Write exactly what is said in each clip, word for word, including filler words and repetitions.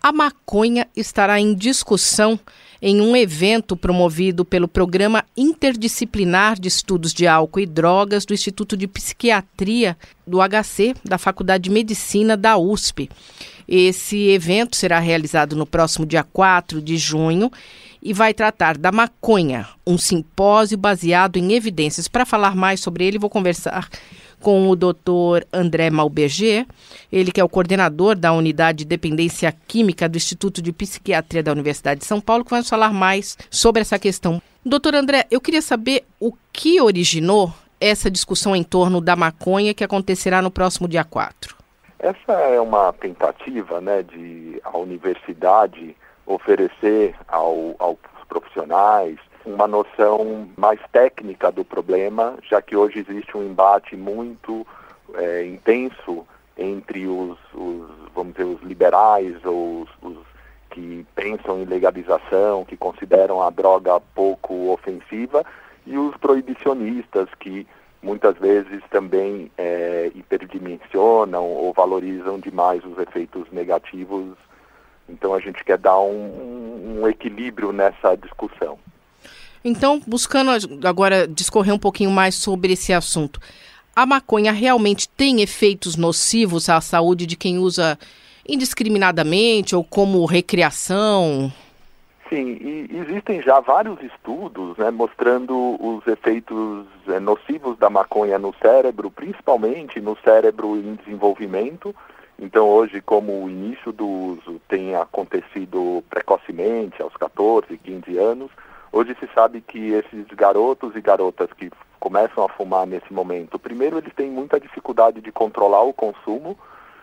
A maconha estará em discussão em um evento promovido pelo Programa Interdisciplinar de Estudos de Álcool e Drogas do Instituto de Psiquiatria do H C, da Faculdade de Medicina da U S P. Esse evento será realizado no próximo dia quatro de junho e vai tratar da maconha, um simpósio baseado em evidências. Para falar mais sobre ele, vou conversar com o doutor André Malberger, ele que é o coordenador da Unidade de Dependência Química do Instituto de Psiquiatria da Universidade de São Paulo, que vai nos falar mais sobre essa questão. Doutor André, eu queria saber o que originou essa discussão em torno da maconha que acontecerá no próximo dia quatro. Essa é uma tentativa, né, de a universidade oferecer ao, aos profissionais uma noção mais técnica do problema, já que hoje existe um embate muito é, intenso entre os, os, vamos dizer, os liberais ou os, os que pensam em legalização, que consideram a droga pouco ofensiva, e os proibicionistas, que muitas vezes também é, hiperdimensionam ou valorizam demais os efeitos negativos. Então a gente quer dar um, um equilíbrio nessa discussão. Então, buscando agora discorrer um pouquinho mais sobre esse assunto, a maconha realmente tem efeitos nocivos à saúde de quem usa indiscriminadamente ou como recreação? Sim, e existem já vários estudos, né, mostrando os efeitos é, nocivos da maconha no cérebro, principalmente no cérebro em desenvolvimento. Então hoje, como o início do uso tem acontecido precocemente, aos catorze, quinze anos, hoje se sabe que esses garotos e garotas que começam a fumar nesse momento, primeiro eles têm muita dificuldade de controlar o consumo,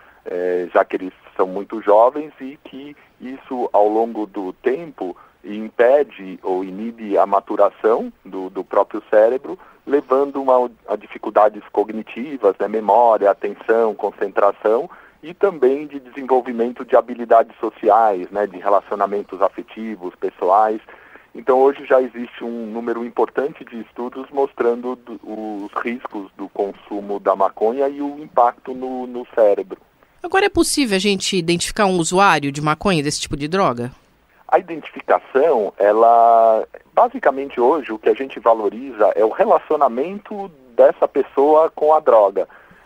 é, já que eles são muito jovens, e que isso ao longo do tempo impede ou inibe a maturação do, do próprio cérebro, levando uma, a dificuldades cognitivas, né, memória, atenção, concentração, e também de desenvolvimento de habilidades sociais, né, de relacionamentos afetivos, pessoais. Então hoje já existe um número importante de estudos mostrando do, os riscos do consumo da maconha e o impacto no, no cérebro. Agora, é possível a gente identificar um usuário de maconha, desse tipo de droga? A identificação, ela, basicamente hoje o que a gente valoriza é o relacionamento dessa pessoa com a droga.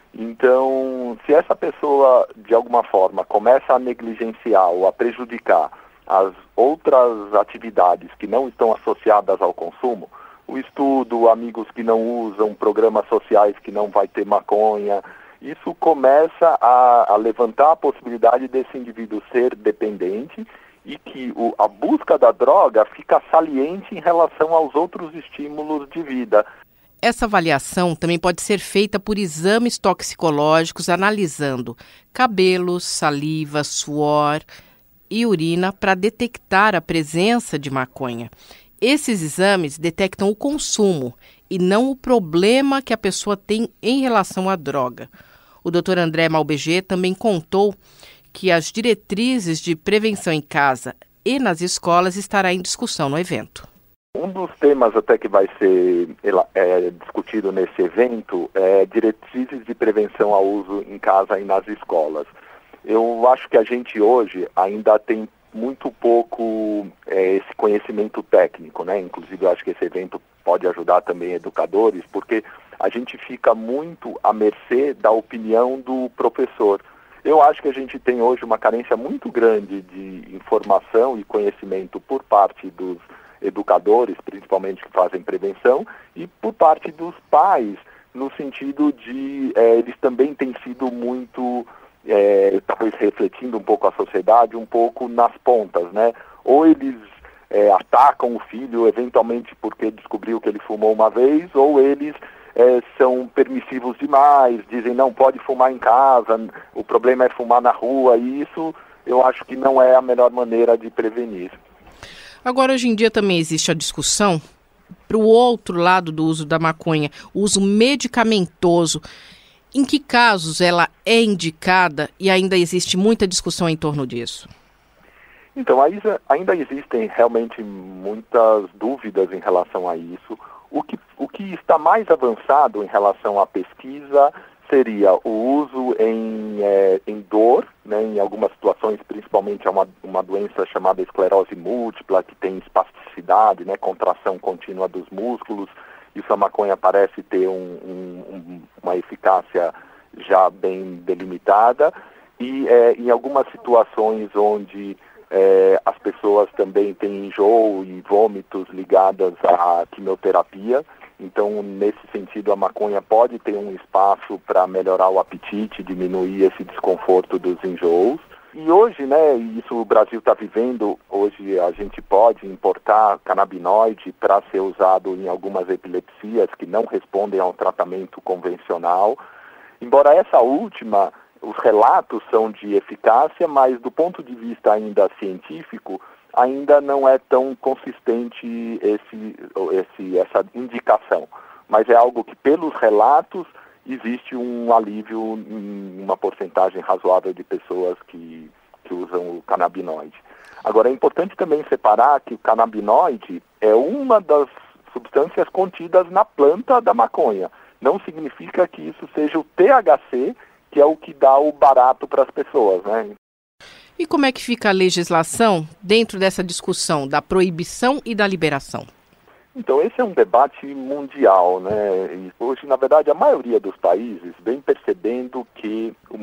Então, se essa pessoa, de alguma forma, começa a negligenciar ou a prejudicar as outras atividades que não estão associadas ao consumo, o estudo, amigos que não usam, programas sociais que não vai ter maconha, isso começa a, a levantar a possibilidade desse indivíduo ser dependente e que o, a busca da droga fica saliente em relação aos outros estímulos de vida. Essa avaliação também pode ser feita por exames toxicológicos analisando cabelo, saliva, suor e urina para detectar a presença de maconha. Esses exames detectam o consumo e não o problema que a pessoa tem em relação à droga. O doutor André Malberger também contou que as diretrizes de prevenção em casa e nas escolas estará em discussão no evento. Um dos temas até que vai ser é, discutido nesse evento é diretrizes de prevenção ao uso em casa e nas escolas. Eu acho que a gente hoje ainda tem muito pouco é, esse conhecimento técnico, né? Inclusive eu acho que esse evento pode ajudar também educadores, porque a gente fica muito à mercê da opinião do professor. Eu acho que a gente tem hoje uma carência muito grande de informação e conhecimento por parte dos educadores, principalmente que fazem prevenção, e por parte dos pais, no sentido de é, eles também têm sido muito, é, talvez refletindo um pouco a sociedade, um pouco nas pontas, né? Ou eles é, atacam o filho eventualmente porque descobriu que ele fumou uma vez, ou eles é, são permissivos demais, dizem não pode fumar em casa, o problema é fumar na rua, e isso eu acho que não é a melhor maneira de prevenir. Agora, hoje em dia também existe a discussão para o outro lado do uso da maconha, o uso medicamentoso. Em que casos ela é indicada e ainda existe muita discussão em torno disso? Então, ainda existem realmente muitas dúvidas em relação a isso. O que, o que está mais avançado em relação à pesquisa seria o uso em, é, em dor, né, em algumas situações, principalmente é uma, uma doença chamada esclerose múltipla, que tem espasticidade, né, contração contínua dos músculos. Isso a maconha parece ter um, um, uma eficácia já bem delimitada. E é, em algumas situações onde é, as pessoas também têm enjoo e vômitos ligadas à quimioterapia. Então, nesse sentido, a maconha pode ter um espaço para melhorar o apetite, diminuir esse desconforto dos enjoos. E hoje, né, isso o Brasil está vivendo, hoje a gente pode importar canabinoide para ser usado em algumas epilepsias que não respondem ao tratamento convencional. Embora essa última, os relatos são de eficácia, mas do ponto de vista ainda científico, ainda não é tão consistente esse, esse, essa indicação. Mas é algo que, pelos relatos, existe um alívio em uma porcentagem razoável de pessoas que, que usam o canabinoide. Agora, é importante também separar que o canabinoide é uma das substâncias contidas na planta da maconha. Não significa que isso seja o T H C, que é o que dá o barato para as pessoas, né? E como é que fica a legislação dentro dessa discussão da proibição e da liberação? Então, esse é um debate mundial, né? E hoje, na verdade, a maioria dos países vem percebendo que o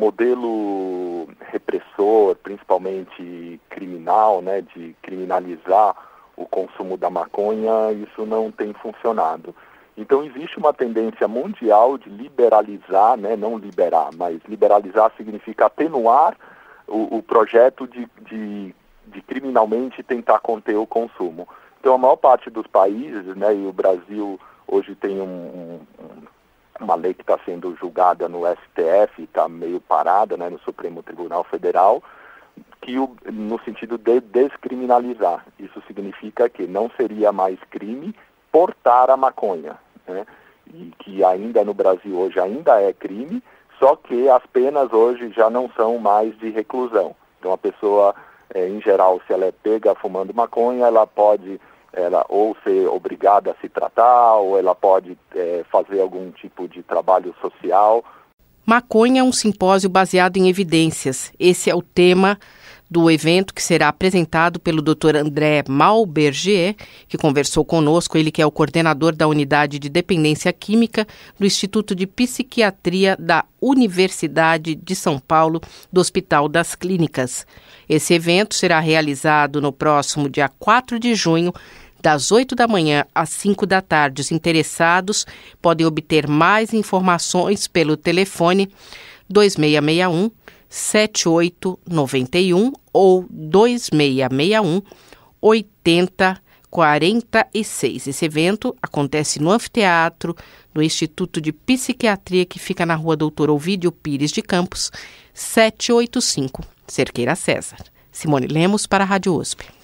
modelo repressor, principalmente criminal, né, de criminalizar o consumo da maconha, isso não tem funcionado. Então, existe uma tendência mundial de liberalizar, né, não liberar, mas liberalizar significa atenuar o, o projeto de, de, de criminalmente tentar conter o consumo. Então, a maior parte dos países, né, e o Brasil hoje tem um, um, uma lei que está sendo julgada no S T F, está meio parada, né, no Supremo Tribunal Federal, que o, no sentido de descriminalizar. Isso significa que não seria mais crime portar a maconha, né, e que ainda no Brasil hoje ainda é crime, só que as penas hoje já não são mais de reclusão. Então, a pessoa, é, em geral, se ela é pega fumando maconha, ela pode ela ou ser obrigada a se tratar, ou ela pode é, fazer algum tipo de trabalho social. Maconha é um simpósio baseado em evidências. Esse é o tema do evento que será apresentado pelo doutor André Malberger, que conversou conosco, ele que é o coordenador da Unidade de Dependência Química do Instituto de Psiquiatria da Universidade de São Paulo, do Hospital das Clínicas. Esse evento será realizado no próximo dia quatro de junho, das oito da manhã às cinco da tarde. Os interessados podem obter mais informações pelo telefone dois seis seis um, sete oito nove um ou dois seis seis um, oito zero quatro seis. Esse evento acontece no anfiteatro do Instituto de Psiquiatria, que fica na rua Doutor Ovídio Pires de Campos, setecentos e oitenta e cinco, Cerqueira César. Simone Lemos para a Rádio U S P.